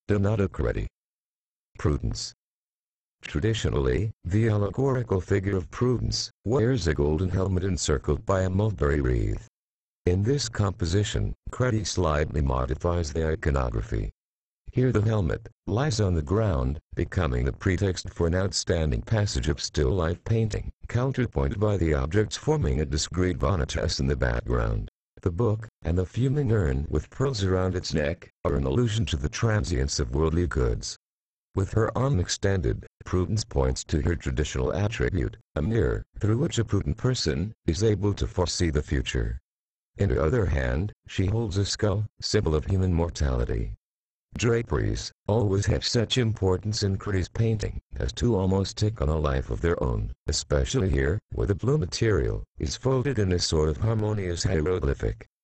Donatocrati. Prudence. Traditionally, the allegorical figure of Prudence wears a golden helmet encircled by a mulberry wreath. In this composition, Credi slightly modifies the iconography. Here the helmet lies on the ground, becoming the pretext for an outstanding passage of still life painting, counterpointed by the objects forming a discrete vanitas in the background. The book, and the fuming urn with pearls around its neck, are an allusion to the transience of worldly goods. With her arm extended, Prudence points to her traditional attribute, a mirror, through which a prudent person is able to foresee the future. In her other hand, she holds a skull, symbol of human mortality. Draperies always have such importance in Credi's painting as to almost take on a life of their own, especially here, where the blue material is folded in a sort of harmonious hieroglyphic.